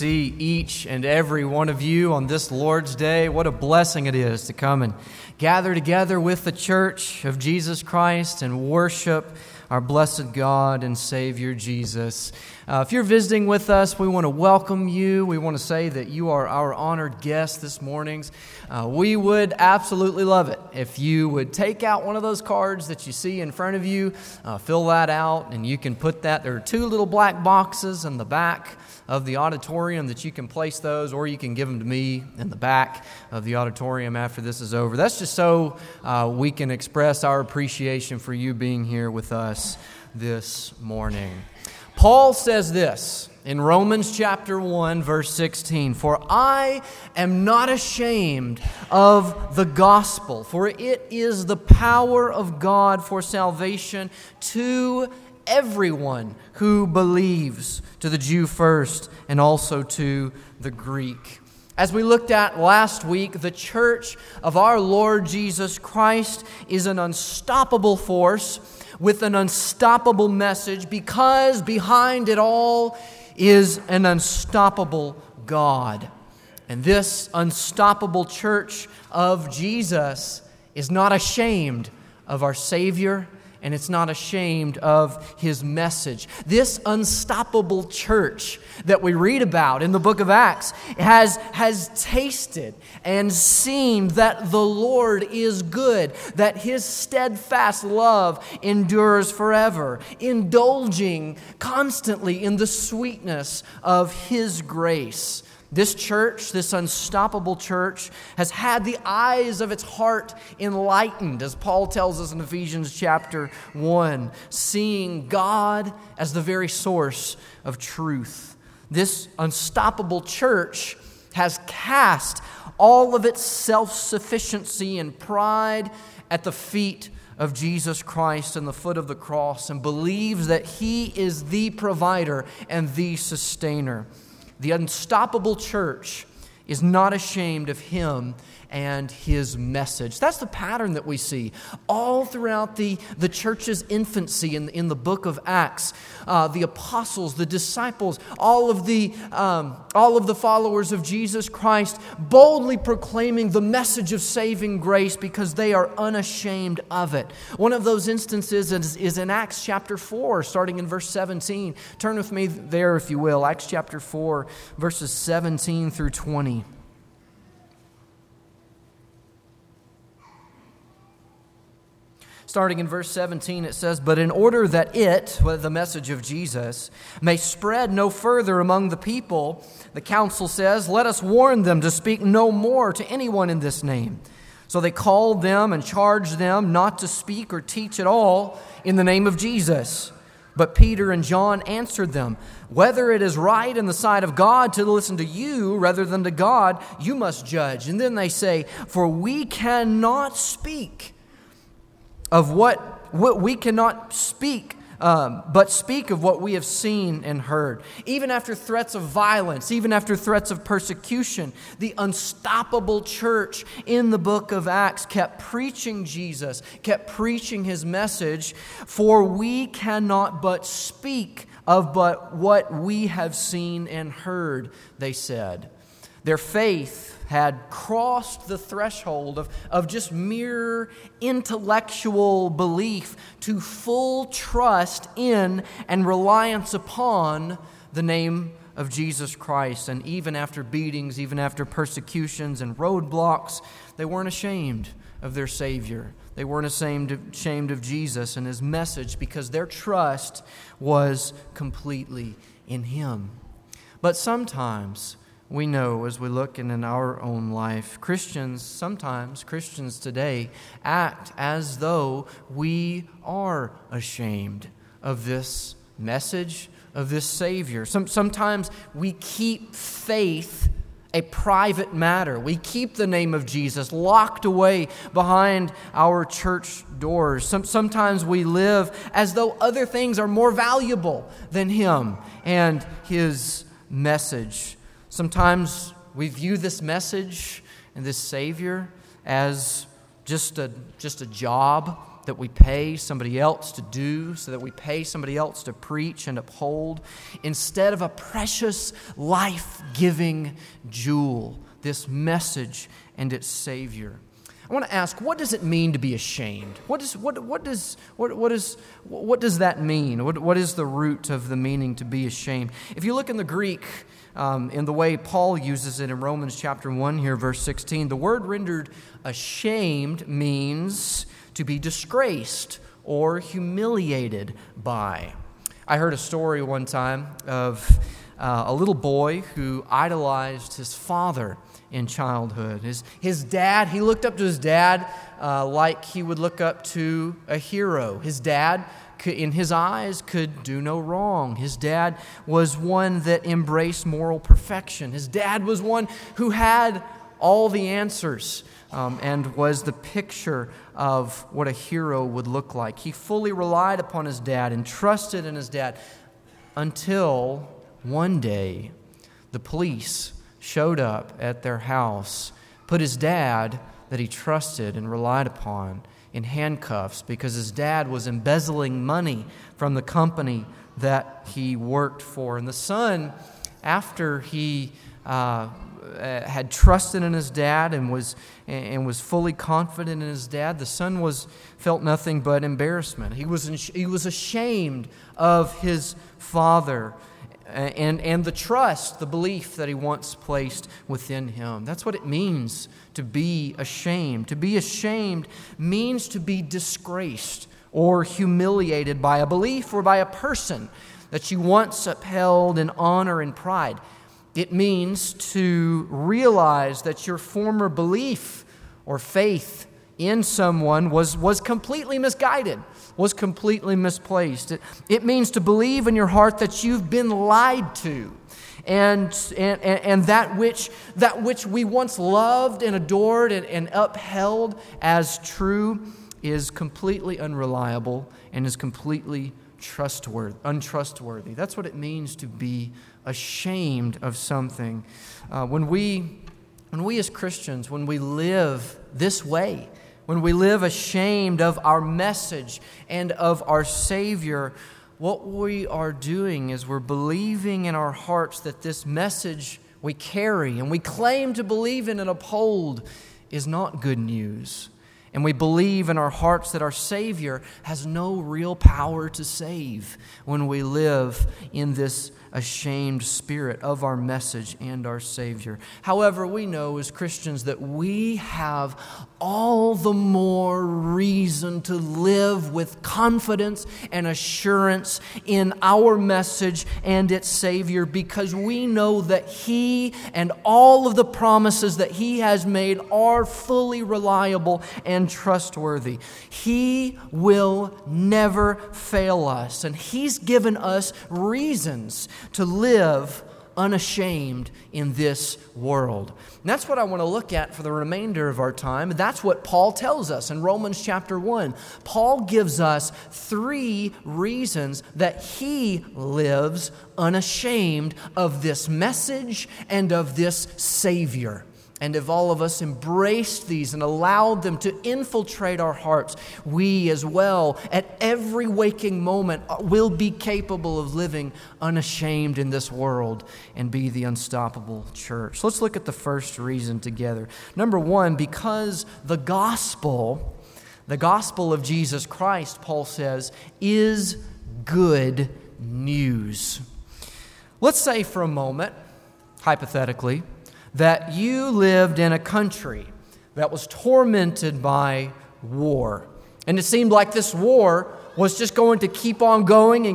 see each and every one of you on this Lord's Day. What a blessing it is to come and gather together with the Church of Jesus Christ and worship our blessed God and Savior Jesus. If you're visiting with us, we want to welcome you. We want to say that you are our honored guest this morning. We would absolutely love it if you would take out one of those cards that you see in front of you, fill that out, and you can put that. There are two little black boxes in the back of the auditorium that you can place those, or you can give them to me in the back of the auditorium after this is over. That's just so we can express our appreciation for you being here with us this morning. Paul says this in Romans chapter 1, verse 16, "For I am not ashamed of the gospel, for it is the power of God for salvation to everyone who believes, to the Jew first and also to the Greek." As we looked at last week, the church of our Lord Jesus Christ is an unstoppable force with an unstoppable message, because behind it all is an unstoppable God. And this unstoppable church of Jesus is not ashamed of our Savior, and it's not ashamed of His message. This unstoppable church that we read about in the book of Acts has tasted and seen that the Lord is good, that His steadfast love endures forever, indulging constantly in the sweetness of His grace. This church, this unstoppable church, has had the eyes of its heart enlightened, as Paul tells us in Ephesians chapter 1, seeing God as the very source of truth. This unstoppable church has cast all of its self-sufficiency and pride at the feet of Jesus Christ and the foot of the cross, and believes that He is the provider and the sustainer. The unstoppable church is not ashamed of Him and His message. That's the pattern that we see all throughout the church's infancy in the book of Acts. The apostles, the disciples, all of the followers of Jesus Christ boldly proclaiming the message of saving grace because they are unashamed of it. One of those instances is in Acts chapter 4, starting in verse 17. Turn with me there, if you will. Acts chapter 4, verses 17 through 20. Starting in verse 17, it says, "But in order that it," the message of Jesus, "may spread no further among the people, the council says, let us warn them to speak no more to anyone in this name. So they called them and charged them not to speak or teach at all in the name of Jesus. But Peter and John answered them, whether it is right in the sight of God to listen to you rather than to God, you must judge. And then they say, for we cannot speak of what we cannot speak, but speak of what we have seen and heard. Even after threats of violence, even after threats of persecution, the unstoppable church in the book of Acts kept preaching Jesus, kept preaching His message. For we cannot but speak of but what we have seen and heard, they said. Their faith had crossed the threshold of just mere intellectual belief to full trust in and reliance upon the name of Jesus Christ. And even after beatings, even after persecutions and roadblocks, they weren't ashamed of their Savior. They weren't ashamed of Jesus and His message, because their trust was completely in Him. But sometimes we know, as we look in our own life, sometimes Christians today act as though we are ashamed of this message, of this Savior. Sometimes we keep faith a private matter. We keep the name of Jesus locked away behind our church doors. Sometimes we live as though other things are more valuable than Him and His message. Sometimes we view this message and this Savior as just a job that we pay somebody else to do, so that we pay somebody else to preach and uphold, instead of a precious, life-giving jewel, this message and its Savior. I want to ask, what does it mean to be ashamed? What does that mean? What is the root of the meaning to be ashamed? If you look in the Greek, in the way Paul uses it in Romans chapter 1 here, verse 16, the word rendered ashamed means to be disgraced or humiliated by. I heard a story one time of a little boy who idolized his father in childhood. His dad, he looked up to his dad like he would look up to a hero. His dad, in his eyes, could do no wrong. His dad was one that embraced moral perfection. His dad was one who had all the answers and was the picture of what a hero would look like. He fully relied upon his dad and trusted in his dad until one day the police showed up at their house, put his dad that he trusted and relied upon in handcuffs because his dad was embezzling money from the company that he worked for. And the son, after he had trusted in his dad and was fully confident in his dad, the son felt nothing but embarrassment. He was ashamed of his father and the trust, the belief that he once placed within him. That's what it means to be ashamed. To be ashamed means to be disgraced or humiliated by a belief or by a person that you once upheld in honor and pride. It means to realize that your former belief or faith in someone was completely misguided, was completely misplaced. It means to believe in your heart that you've been lied to, and that which we once loved and adored and upheld as true is completely unreliable and is completely untrustworthy. That's what it means to be ashamed of something. When we as Christians, when we live this way, when we live ashamed of our message and of our Savior, what we are doing is we're believing in our hearts that this message we carry and we claim to believe in and uphold is not good news. And we believe in our hearts that our Savior has no real power to save when we live in this ashamed spirit of our message and our Savior. However, we know as Christians that we have all the more reason to live with confidence and assurance in our message and its Savior, because we know that He and all of the promises that He has made are fully reliable and trustworthy. He will never fail us, and He's given us reasons to live unashamed in this world. And that's what I want to look at for the remainder of our time. That's what Paul tells us in Romans chapter 1. Paul gives us 3 reasons that he lives unashamed of this message and of this Savior. And if all of us embraced these and allowed them to infiltrate our hearts, we as well, at every waking moment, will be capable of living unashamed in this world and be the unstoppable church. So let's look at the first reason together. Number 1, because the gospel of Jesus Christ, Paul says, is good news. Let's say for a moment, hypothetically, that you lived in a country that was tormented by war. And it seemed like this war was just going to keep on going,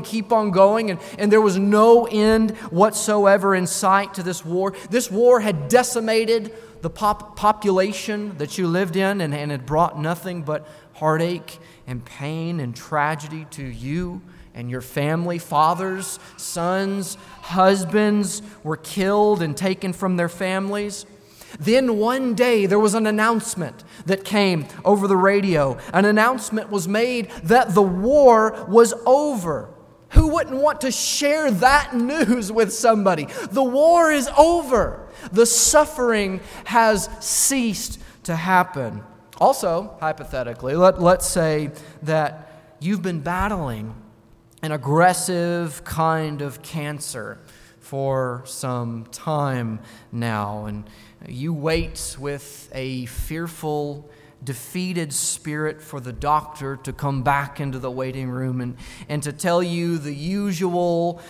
and there was no end whatsoever in sight to this war. This war had decimated the population that you lived in, and it brought nothing but heartache and pain and tragedy to you and your family. Fathers, sons, husbands were killed and taken from their families. Then one day there was an announcement that came over the radio. An announcement was made that the war was over. Who wouldn't want to share that news with somebody? The war is over. The suffering has ceased to happen. Also, hypothetically, let's say that you've been battling an aggressive kind of cancer for some time now, and you wait with a fearful, defeated spirit for the doctor to come back into the waiting room and to tell you the usual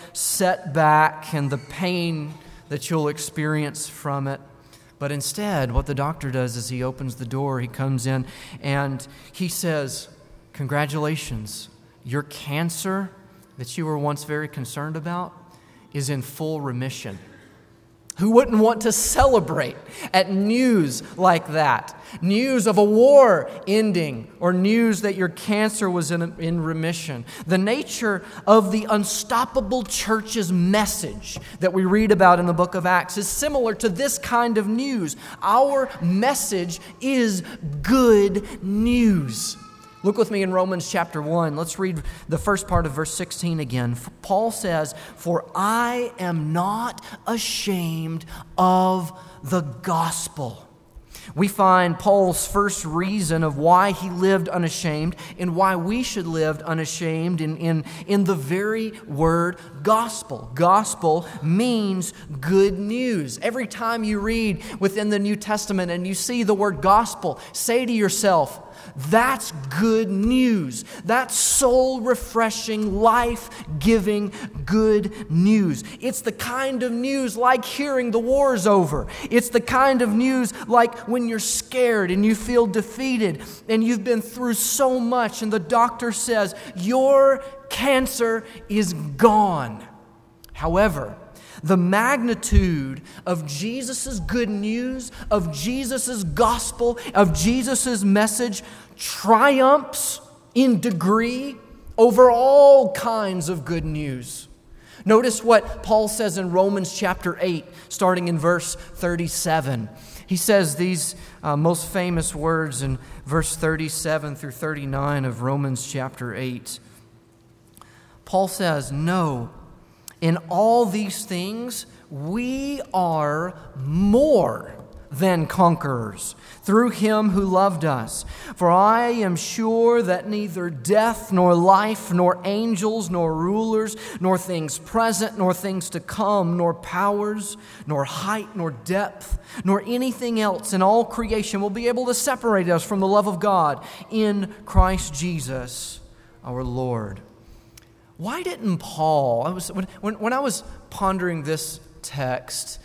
setback and the pain that you'll experience from it. But instead, what the doctor does is he opens the door, he comes in, and he says, "Congratulations, your cancer that you were once very concerned about is in full remission." Who wouldn't want to celebrate at news like that? News of a war ending, or news that your cancer was in remission. The nature of the unstoppable church's message that we read about in the book of Acts is similar to this kind of news. Our message is good news. Look with me in Romans chapter 1. Let's read the first part of verse 16 again. Paul says, "For I am not ashamed of the gospel." We find Paul's first reason of why he lived unashamed and why we should live unashamed in the very word gospel. Gospel means good news. Every time you read within the New Testament and you see the word gospel, say to yourself, that's good news. That's soul-refreshing, life-giving good news. It's the kind of news like hearing the war's over. It's the kind of news like when you're scared and you feel defeated and you've been through so much and the doctor says, your cancer is gone. However, the magnitude of Jesus' good news, of Jesus' gospel, of Jesus' message triumphs in degree over all kinds of good news. Notice what Paul says in Romans chapter 8, starting in verse 37. He says these most famous words in verse 37 through 39 of Romans chapter 8. Paul says, "No, in all these things, we are more than conquerors through Him who loved us. For I am sure that neither death, nor life, nor angels, nor rulers, nor things present, nor things to come, nor powers, nor height, nor depth, nor anything else in all creation will be able to separate us from the love of God in Christ Jesus our Lord." Why didn't Paul, when I was pondering this text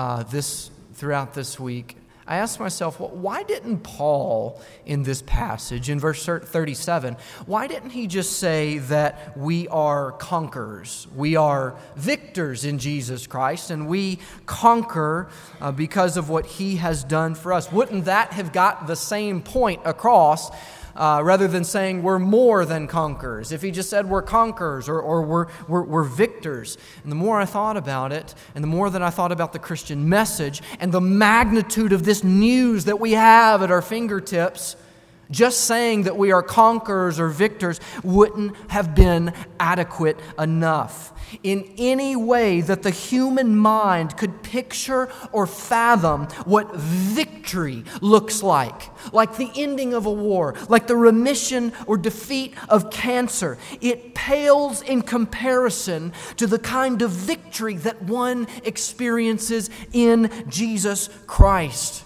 throughout this week, I asked myself, why didn't Paul in this passage, in verse 37, why didn't he just say that we are conquerors, we are victors in Jesus Christ, and we conquer because of what He has done for us? Wouldn't that have got the same point across rather than saying we're more than conquerors? If he just said we're conquerors or we're victors. And the more I thought about it, and the more that I thought about the Christian message and the magnitude of this news that we have at our fingertips, just saying that we are conquerors or victors wouldn't have been adequate enough. In any way that the human mind could picture or fathom what victory looks like the ending of a war, like the remission or defeat of cancer, it pales in comparison to the kind of victory that one experiences in Jesus Christ.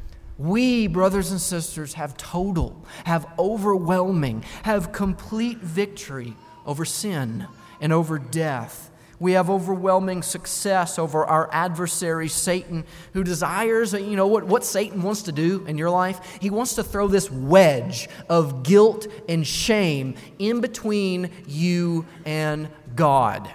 We, brothers and sisters, have total, have overwhelming, have complete victory over sin and over death. We have overwhelming success over our adversary, Satan, who desires, what Satan wants to do in your life? He wants to throw this wedge of guilt and shame in between you and God.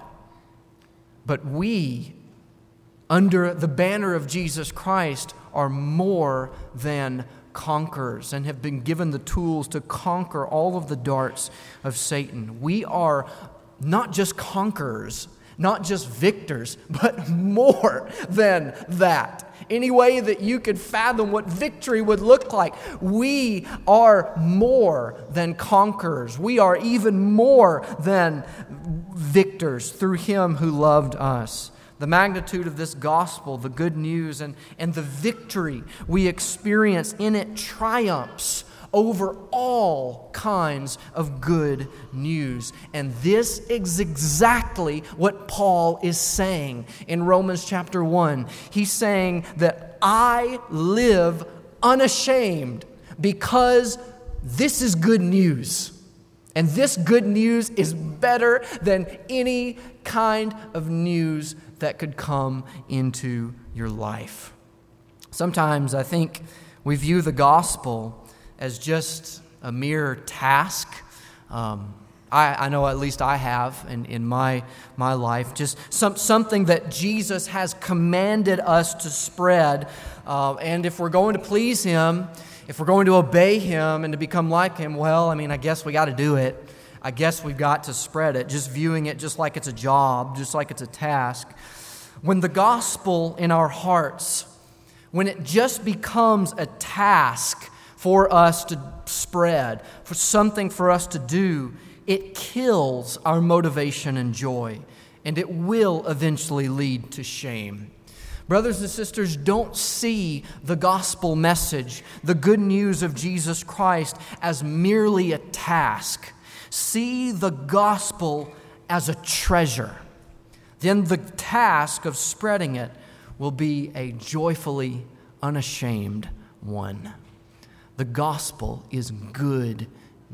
But we, under the banner of Jesus Christ, are more than conquerors and have been given the tools to conquer all of the darts of Satan. We are not just conquerors, not just victors, but more than that. Any way that you could fathom what victory would look like, we are more than conquerors. We are even more than victors through Him who loved us. the magnitude of this gospel, the good news, and the victory we experience in it triumphs over all kinds of good news. And this is exactly what Paul is saying in Romans chapter 1. He's saying that I live unashamed because this is good news. And this good news is better than any kind of news that could come into your life. Sometimes I think we view the gospel as just a mere task. I know at least I have in my life, just something that Jesus has commanded us to spread. And if we're going to please Him, if we're going to obey Him and to become like Him, well, I guess we got to do it. I guess we've got to spread it, just viewing it just like it's a job, just like it's a task. When the gospel in our hearts, when it just becomes a task for us to spread, for something for us to do, it kills our motivation and joy, and it will eventually lead to shame. Brothers and sisters, don't see the gospel message, the good news of Jesus Christ, as merely a task. See the gospel as a treasure. Then the task of spreading it will be a joyfully unashamed one. The gospel is good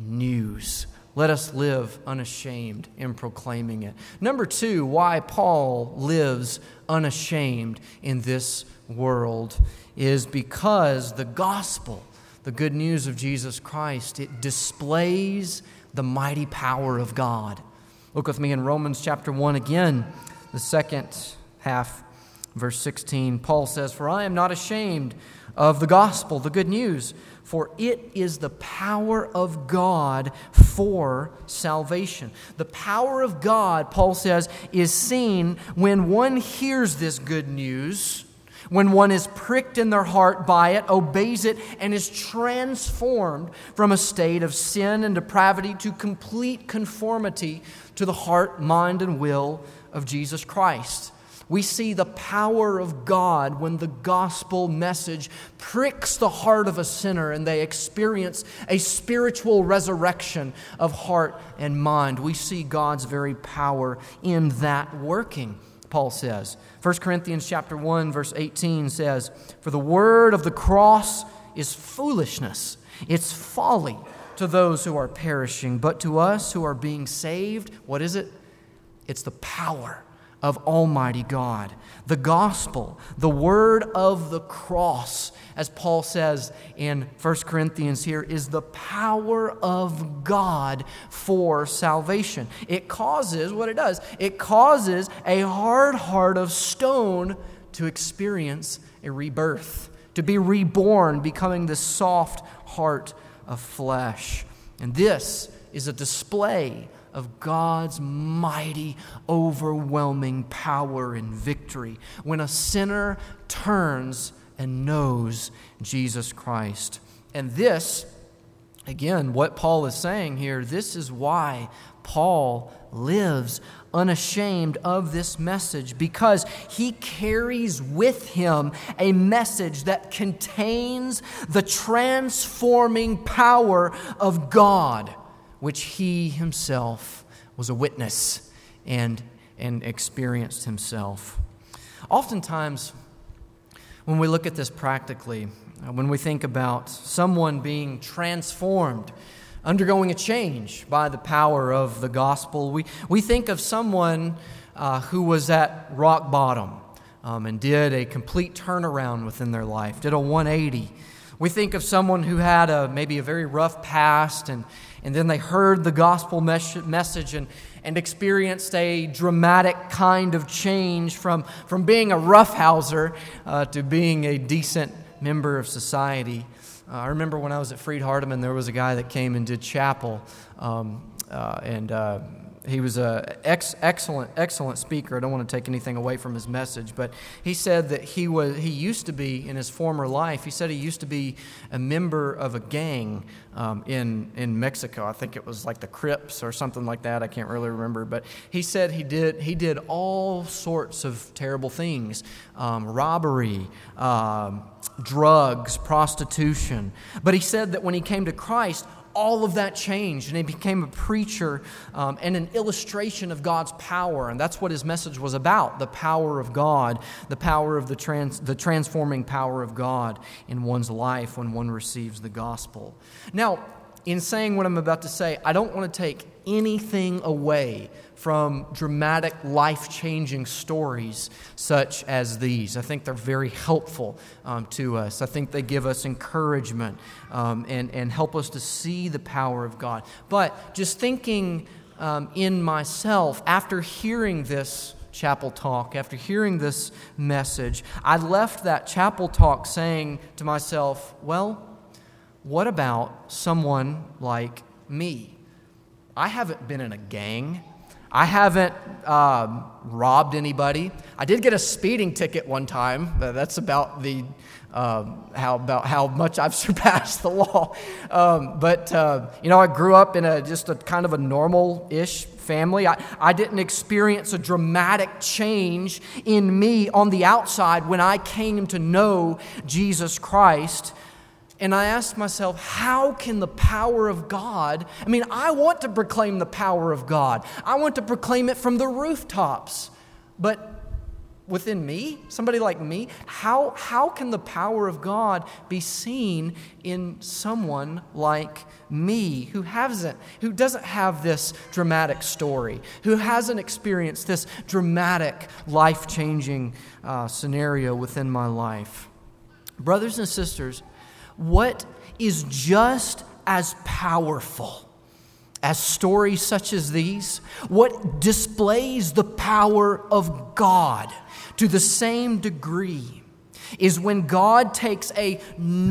news. Let us live unashamed in proclaiming it. Number 2, why Paul lives unashamed in this world is because the gospel, the good news of Jesus Christ, it displays the mighty power of God. Look with me in Romans chapter 1 again, the second half, verse 16. Paul says, "For I am not ashamed of the gospel, the good news, for it is the power of God for salvation." The power of God, Paul says, is seen when one hears this good news, when one is pricked in their heart by it, obeys it, and is transformed from a state of sin and depravity to complete conformity to the heart, mind, and will of Jesus Christ. We see the power of God when the gospel message pricks the heart of a sinner and they experience a spiritual resurrection of heart and mind. We see God's very power in that working, Paul says. 1 Corinthians chapter 1, verse 18 says, "For the word of the cross is foolishness. It's folly to those who are perishing, but to us who are being saved," what is it? It's the power of Almighty God. The gospel, the word of the cross, as Paul says in 1 Corinthians here, is the power of God for salvation. It causes, what it does, it causes a hard heart of stone to experience a rebirth, to be reborn, becoming the soft heart of flesh. And this is a display of God's mighty, overwhelming power and victory when a sinner turns and knows Jesus Christ. And this, again, what Paul is saying here, this is why Paul lives unashamed of this message, because he carries with him a message that contains the transforming power of God, which he himself was a witness and experienced himself. Oftentimes, when we look at this practically, when we think about someone being transformed, undergoing a change by the power of the gospel, we think of someone who was at rock bottom and did a complete turnaround within their life, did a 180. We think of someone who had maybe a very rough past, and then they heard the gospel message and experienced a dramatic kind of change from being a roughhouser to being a decent member of society. I remember when I was at Freed Hardeman, there was a guy that came and did chapel, and He was an excellent speaker. I don't want to take anything away from his message, but he said that he used to be, in his former life, he said he used to be a member of a gang in Mexico. I think it was like the Crips or something like that. I can't really remember, but he said he did all sorts of terrible things, robbery, drugs, prostitution. But he said that when he came to Christ, all of that changed, and he became a preacher and an illustration of God's power. And that's what his message was about, the power of God, the power of the transforming power of God in one's life when one receives the gospel. Now, in saying what I'm about to say, I don't want to take anything away from dramatic, life-changing stories such as these. I think they're very helpful to us. I think they give us encouragement and help us to see the power of God. But just thinking in myself, after hearing this chapel talk, after hearing this message, I left that chapel talk saying to myself, well, what about someone like me? I haven't been in a gang. I haven't robbed anybody. I did get a speeding ticket one time. That's about how much I've surpassed the law. I grew up in just a kind of a normal-ish family. I didn't experience a dramatic change in me on the outside when I came to know Jesus Christ. And I asked myself, how can the power of God, I want to proclaim the power of God. I want to proclaim it from the rooftops. But within me, somebody like me, how can the power of God be seen in someone like me who doesn't have this dramatic story, who hasn't experienced this dramatic, life-changing scenario within my life? Brothers and sisters, what is just as powerful as stories such as these, what displays the power of God to the same degree, is when God takes a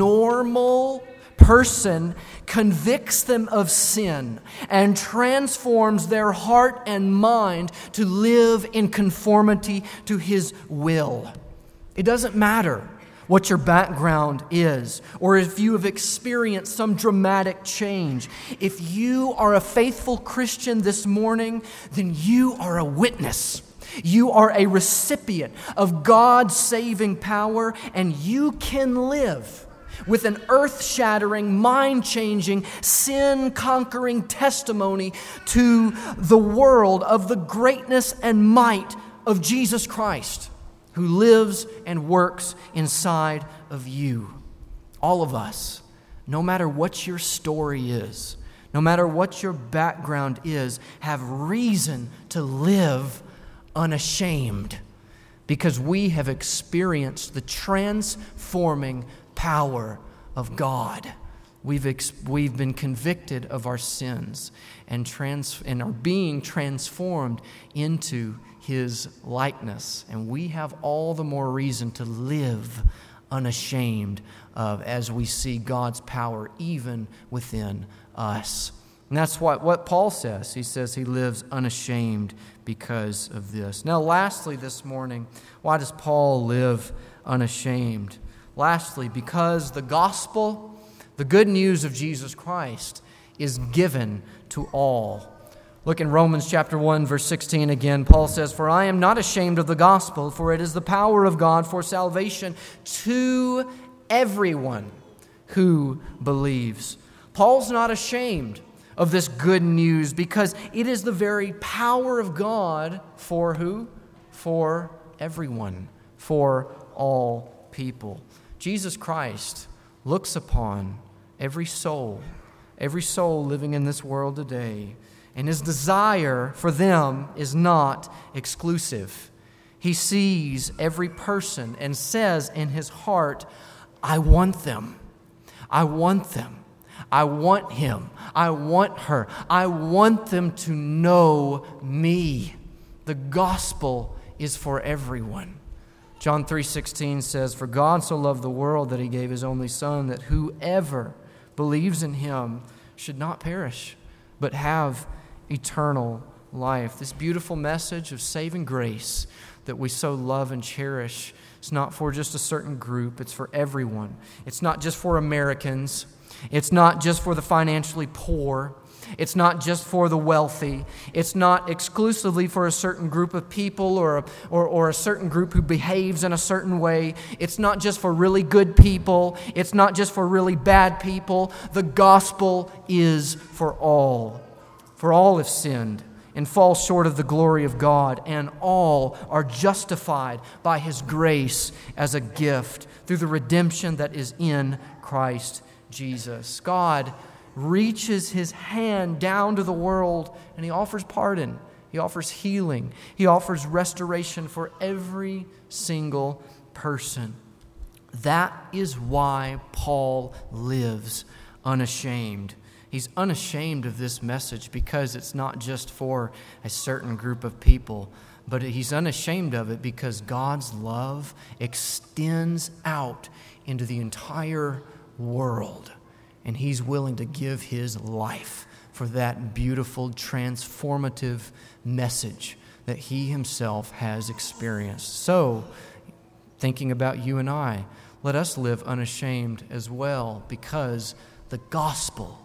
normal person, convicts them of sin, and transforms their heart and mind to live in conformity to His will. It doesn't matter what your background is, or if you have experienced some dramatic change. If you are a faithful Christian this morning, then you are a witness. You are a recipient of God's saving power, and you can live with an earth-shattering, mind-changing, sin-conquering testimony to the world of the greatness and might of Jesus Christ, who lives and works inside of you. All of us, no matter what your story is, no matter what your background is, have reason to live unashamed because we have experienced the transforming power of God. We've been convicted of our sins and are being transformed into His likeness, and we have all the more reason to live unashamed as we see God's power even within us. And that's what Paul says. He says he lives unashamed because of this. Now, lastly this morning, why does Paul live unashamed? Lastly, because the gospel, the good news of Jesus Christ, is given to all. Look in Romans chapter 1, verse 16 again. Paul says, "For I am not ashamed of the gospel, for it is the power of God for salvation to everyone who believes." Paul's not ashamed of this good news because it is the very power of God for who? For everyone, for all people. Jesus Christ looks upon every soul living in this world today, and His desire for them is not exclusive. He sees every person and says in His heart, I want them. I want them. I want him. I want her. I want them to know me. The gospel is for everyone. John 3:16 says, "For God so loved the world that He gave His only Son, that whoever believes in Him should not perish, but have eternal life. This beautiful message of saving grace that we so love and cherish, it's not for just a certain group, it's for everyone. It's not just for Americans. It's not just for the financially poor. It's not just for the wealthy. It's not exclusively for a certain group of people or a certain group who behaves in a certain way. It's not just for really good people. It's not just for really bad people. The gospel is for all. For all have sinned and fall short of the glory of God, and all are justified by His grace as a gift through the redemption that is in Christ Jesus. God reaches His hand down to the world, and He offers pardon. He offers healing. He offers restoration for every single person. That is why Paul lives unashamed. He's unashamed of this message because it's not just for a certain group of people, but he's unashamed of it because God's love extends out into the entire world. And He's willing to give His life for that beautiful, transformative message that He Himself has experienced. So, thinking about you and I, let us live unashamed as well, because the gospel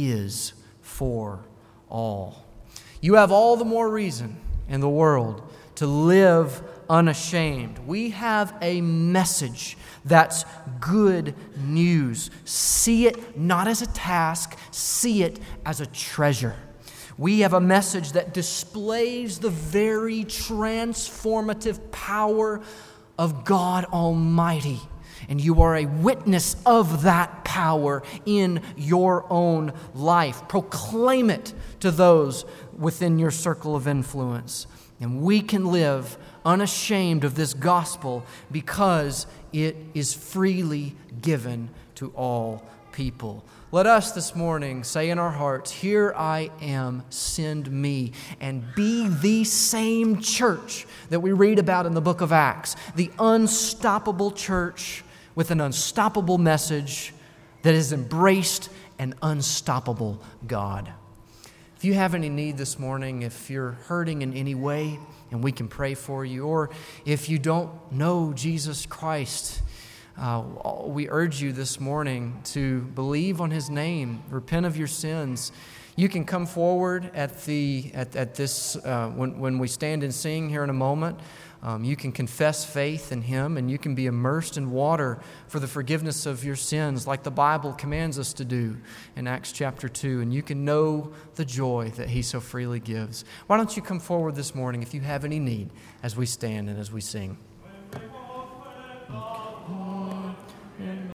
is for all. You have all the more reason in the world to live unashamed. We have a message that's good news. See it not as a task, see it as a treasure. We have a message that displays the very transformative power of God Almighty. And you are a witness of that power in your own life. Proclaim it to those within your circle of influence. And we can live unashamed of this gospel because it is freely given to all people. Let us this morning say in our hearts, "Here I am, send me," and be the same church that we read about in the book of Acts, the unstoppable church with an unstoppable message that has embraced an unstoppable God. If you have any need this morning, if you're hurting in any way, and we can pray for you, or if you don't know Jesus Christ, we urge you this morning to believe on His name, repent of your sins. You can come forward at this when we stand and sing here in a moment. You can confess faith in Him, and you can be immersed in water for the forgiveness of your sins, like the Bible commands us to do in Acts chapter 2, and you can know the joy that He so freely gives. Why don't you come forward this morning if you have any need as we stand and as we sing? Okay.